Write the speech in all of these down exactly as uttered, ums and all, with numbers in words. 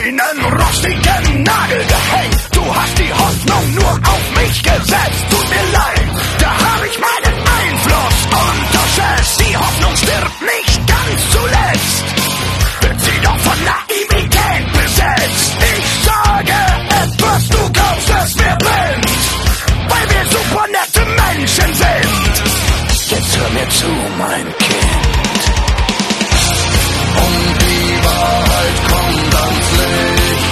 einen rostigen Nagel gehängt. Du hast die Hoffnung nur auf mich gesetzt. Tut mir leid, da hab ich meinen Einfluss unterschätzt. Die Hoffnung stirbt nicht ganz zuletzt, wird sie doch von Naivität besetzt. Ich sage etwas, du glaubst es mir blind, weil wir super nette Menschen sind. Jetzt hör mir zu, mein Kind. Und die Wahrheit kommt ans Licht.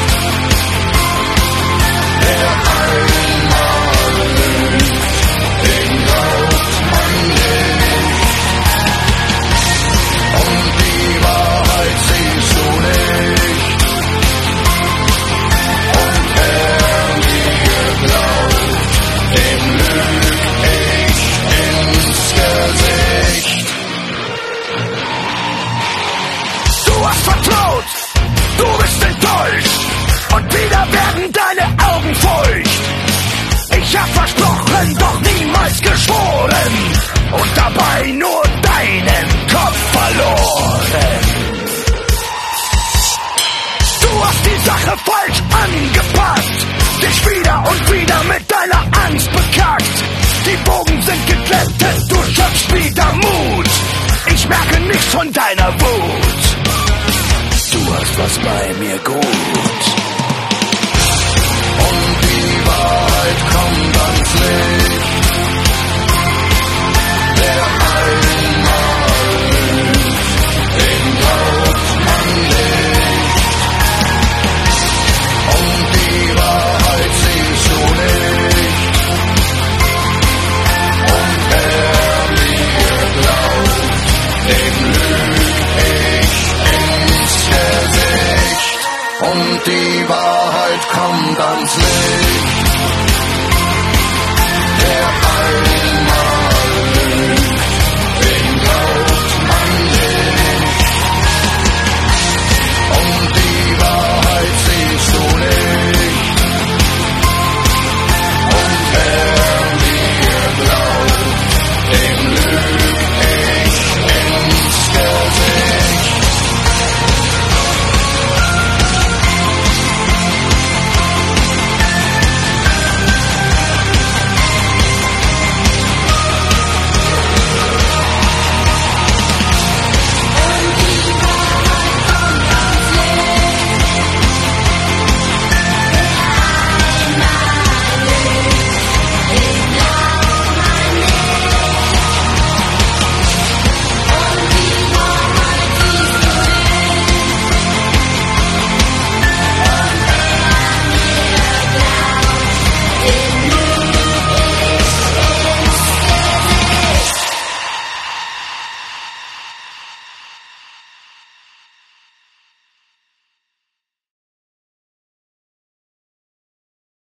Wer einmal lügt, den glaubt man nicht. Und die Wahrheit siehst du nicht. Und wer mir glaubt, dem lüg ich ins Gesicht. Du hast vertraut, du bist enttäuscht, und wieder werden deine Augen feucht. Ich hab versprochen, doch niemals geschworen, und dabei nur deinen Kopf verloren. Du hast die Sache falsch angepasst, dich wieder und wieder mit deiner Angst bekackt. Die Bogen sind geklettet, du schöpfst wieder Mut. Ich merke nichts von deiner Wut. Du hast was bei mir gut. Und die Wahrheit kommt ans Licht. Wer einmal lügt, dem glaubt man nicht. Und die Wahrheit siehst du nicht. Und wer mir glaubt, dem lüg ich ins Gesicht. Und die Wahrheit kommt ans Licht. Der